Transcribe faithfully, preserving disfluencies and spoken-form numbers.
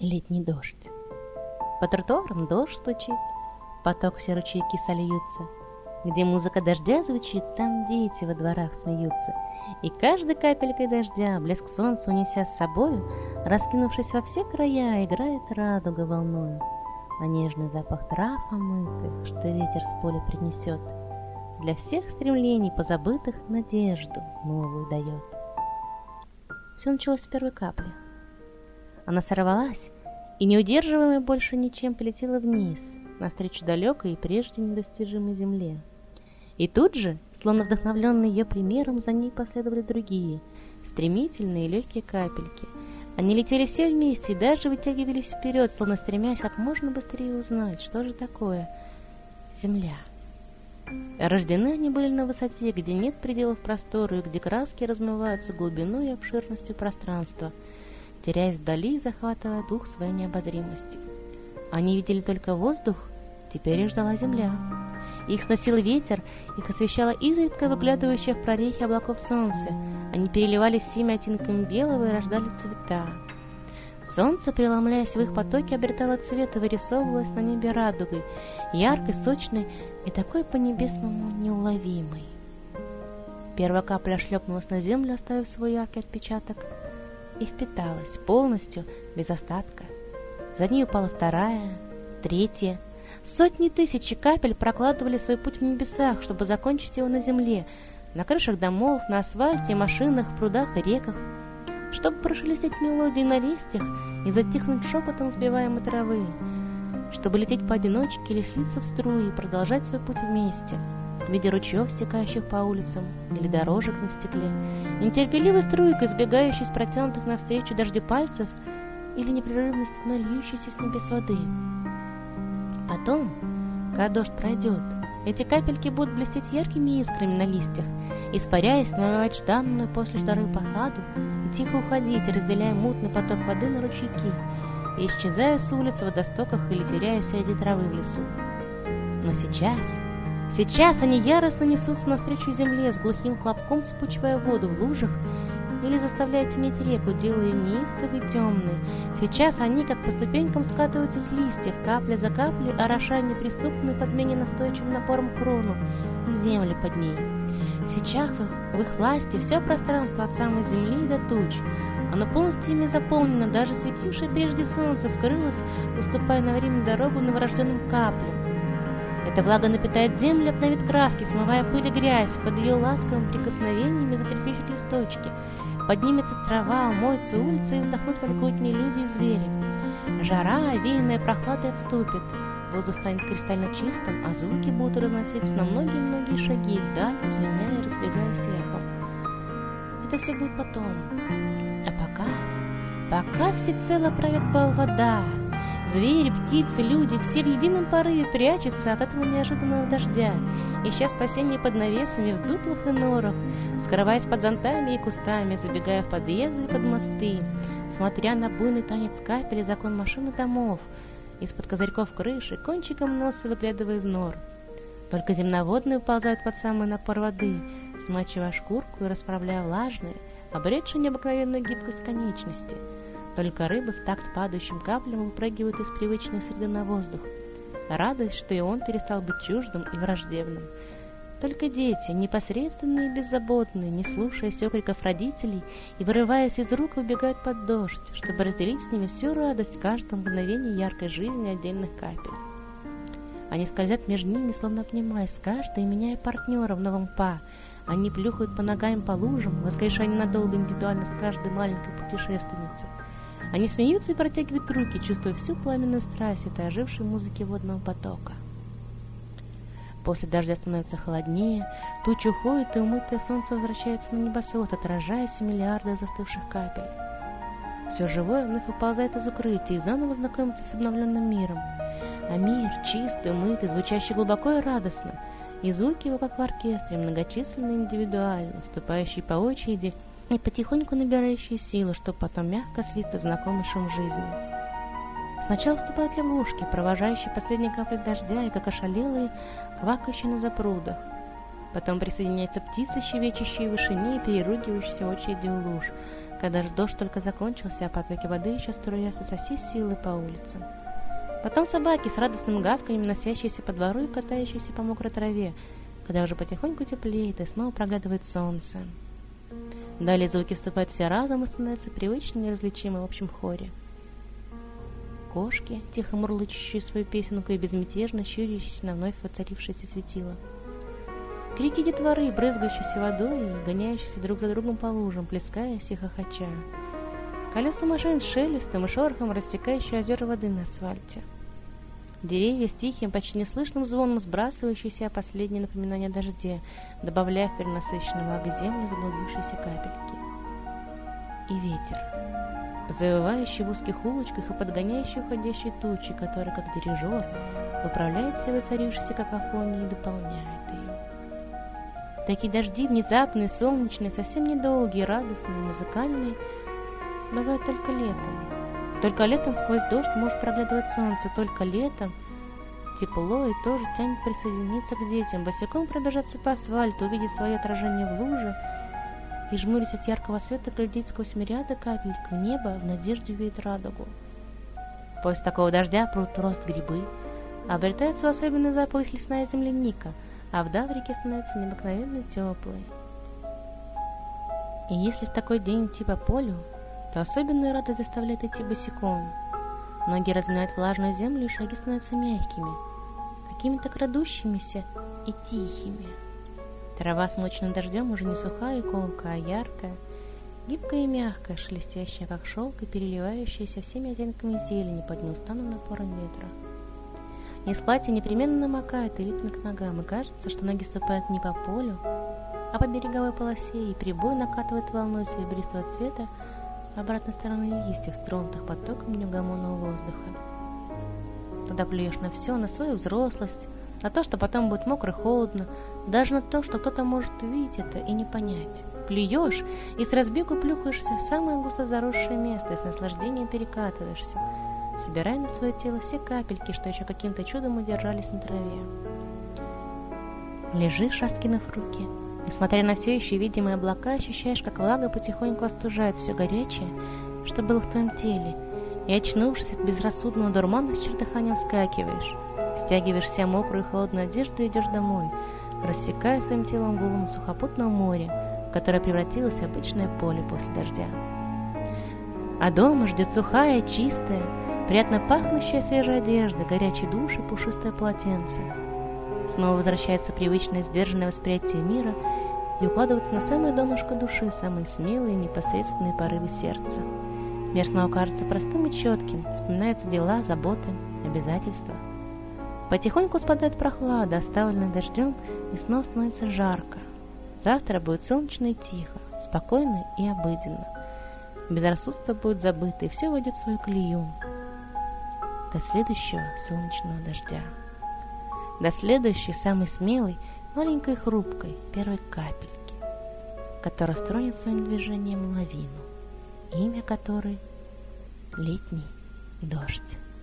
летний дождь. По тротуарам дождь стучит, поток все ручейки сольются. Где музыка дождя звучит, там дети во дворах смеются. И каждой капелькой дождя блеск солнца унеся с собою, раскинувшись во все края, играет радуга волною. А нежный запах трав омытых, что ветер с поля принесет, для всех стремлений позабытых надежду новую дает. Все началось с первой капли. Она сорвалась и, не удерживаемая больше ничем, полетела вниз, навстречу далекой и прежде недостижимой земле. И тут же, словно вдохновленные ее примером, за ней последовали другие, стремительные и легкие капельки. Они летели все вместе и даже вытягивались вперед, словно стремясь как можно быстрее узнать, что же такое земля. Рождены они были на высоте, где нет пределов простору и где краски размываются глубиной и обширностью пространства, теряясь вдали и захватывая дух своей необозримостью. Они видели только воздух, теперь их ждала земля. Их сносил ветер, их освещало изредка выглядывающее в прорехи облаков солнце. Они переливались всеми оттенками белого и рождали цвета. Солнце, преломляясь в их потоке, обретало цвет и вырисовывалось на небе радугой, яркой, сочной и такой по-небесному неуловимой. Первая капля шлепнулась на землю, оставив свой яркий отпечаток, и впиталась полностью, без остатка. За ней упала вторая, третья. Сотни тысяч капель прокладывали свой путь в небесах, чтобы закончить его на земле, на крышах домов, на асфальте, машинах, прудах и реках, чтобы прошелестеть мелодии на листьях и затихнуть шепотом сбиваемой травы, чтобы лететь поодиночке или слиться в струи и продолжать свой путь вместе, в виде ручьев, стекающих по улицам, или дорожек на стекле, нетерпеливой струйкой, сбегающей с протянутых навстречу дождю пальцев, или непрерывной стеной льющейся с небес воды. Потом, когда дождь пройдет, эти капельки будут блестеть яркими искрами на листьях, испаряясь, намывать жданную после жары прохладу и тихо уходить, разделяя мутный поток воды на ручейки, и исчезая с улиц в водостоках или теряясь среди травы в лесу. Но сейчас, сейчас они яростно несутся навстречу земле, с глухим хлопком спучивая воду в лужах или заставляя тянуть реку, делая ее неистовой и темной. Сейчас они, как по ступенькам, скатываются с листьев, капля за каплей, орошая неприступную под менее настойчивым напором крону и землю под ней. Сейчас в их, в их власти все пространство от самой земли до туч. Оно полностью ими заполнено, даже светившее прежде солнце скрылось, уступая на время дорогу новорожденным каплям. Эта влага напитает землю, обновит краски, смывая пыль и грязь, под ее ласковым прикосновениями затрепещут листочки. Поднимется трава, умоется улица и вздохнут вольготнее люди и звери. Жара, овеянная прохладой, отступит. Воздух станет кристально чистым, а звуки будут разноситься на многие-многие шаги вдаль, звеня и разбегаясь эхом. Это все будет потом. А пока, пока всецело правит бал вода. Звери, птицы, люди, все в едином порыве прячутся от этого неожиданного дождя, ища спасения под навесами в дуплах и норах, скрываясь под зонтами и кустами, забегая в подъезды и под мосты, смотря на буйный танец капель и закон машин и домов, из-под козырьков крыши, кончиком носа выглядывая из нор. Только земноводные уползают под самый напор воды, смачивая шкурку и расправляя влажные, обретшие необыкновенную гибкость конечности. Только рыбы в такт падающим каплям выпрыгивают из привычной среды на воздух, радуясь, что и он перестал быть чуждым и враждебным. Только дети, непосредственные и беззаботные, не слушаясь окриков родителей и вырываясь из рук, выбегают под дождь, чтобы разделить с ними всю радость каждого мгновения яркой жизни отдельных капель. Они скользят между ними, словно обнимаясь, каждый меняя партнера в новом па. Они плюхают по ногам по лужам, воскрешая ненадолго индивидуальность каждой маленькой путешественницы. Они смеются и протягивают руки, чувствуя всю пламенную страсть этой ожившей музыки водного потока. После дождя становится холоднее, тучи уходят, и умытое солнце возвращается на небосвод, отражаясь в миллиарды застывших капель. Все живое вновь выползает из укрытия и заново знакомится с обновленным миром. А мир, чистый, умытый, звучащий глубоко и радостно, и звуки его, как в оркестре, многочисленные и индивидуально, вступающие по очереди и потихоньку набирающие силу, чтобы потом мягко слиться в знакомый шум жизни. Сначала вступают лягушки, провожающие последние капли дождя и как ошалелые, квакающие на запрудах. Потом присоединяются птицы, щебечущие в вышине и переругивающиеся очереди у луж, когда же дождь только закончился, а потоки воды еще струятся со всей силы по улицам. Потом собаки с радостным гавканьем, носящиеся по двору и катающиеся по мокрой траве, когда уже потихоньку теплеет и снова проглядывает солнце. Далее звуки вступают все разом и становятся привычно неразличимы в общем хоре. Кошки, тихо мурлычущие свою песенку и безмятежно щурящиеся на вновь воцарившееся светило. Крики детворы, брызгающиеся водой и гоняющиеся друг за другом по лужам, плескаясь и хохоча. Колеса машин с шелестом и шорохом, рассекающие озера воды на асфальте. Деревья с тихим, почти неслышным звоном, сбрасывающиеся последние напоминания о дожде, добавляя в перенасыщенную влагой землю заблудившиеся капельки. И ветер, завывающий в узких улочках и подгоняющий уходящие тучи, который, как дирижер, управляет всей воцарившейся какофонией и дополняет ее. Такие дожди, внезапные, солнечные, совсем недолгие, радостные, музыкальные, бывают только летом. Только летом сквозь дождь может проглядывать солнце, только летом тепло и тоже тянет присоединиться к детям, босиком пробежаться по асфальту, увидеть свое отражение в луже и, жмурясь от яркого света, глядеть сквозь мириады капелек в небо в надежде увидеть радугу. После такого дождя прут рост грибы, обретается особенный запах лесная земляника, а вода в реке становится необыкновенно теплой. И если в такой день идти по полю, то особенную радость заставляет идти босиком. Ноги разминают влажную землю, и шаги становятся мягкими, какими-то крадущимися и тихими. Трава, смоченная дождем, уже не сухая и колкая, а яркая, гибкая и мягкая, шелестящая, как шелк, и переливающаяся всеми оттенками зелени под неустанным напором ветра. Из платья непременно намокает и липнет к ногам, и кажется, что ноги ступают не по полю, а по береговой полосе, и прибой накатывает волной серебристого цвета обратной стороны листьев, стронутых потоком неугомонного воздуха. Тогда плюешь на все, на свою взрослость, на то, что потом будет мокро и холодно, даже на то, что кто-то может увидеть это и не понять. Плюешь и с разбегу плюхаешься в самое густо заросшее место и с наслаждением перекатываешься, собирая на свое тело все капельки, что еще каким-то чудом удержались на траве. Лежишь, раскинув руки, несмотря на все еще видимые облака, ощущаешь, как влага потихоньку остужает все горячее, что было в твоем теле, и, очнувшись от безрассудного дурмана, с чертыханием вскакиваешь, стягиваешь вся мокрую и холодную одежду и идешь домой, рассекая своим телом волны сухопутного моря, которое превратилось в обычное поле после дождя. А дома ждет сухая, чистая, приятно пахнущая свежая одежда, горячий душ и пушистое полотенце. Снова возвращается привычное сдержанное восприятие мира и укладывается на самое донышко души самые смелые и непосредственные порывы сердца. Мир снова кажется простым и четким, вспоминаются дела, заботы, обязательства. Потихоньку спадает прохлада, оставленная дождем, и снова становится жарко. Завтра будет солнечно и тихо, спокойно и обыденно. Безрассудство будет забыто, и все войдет в свою колею. До следующего солнечного дождя. До следующей, самой смелой, маленькой хрупкой первой капельки, которая стронет своим движением лавину, имя которой — летний дождь.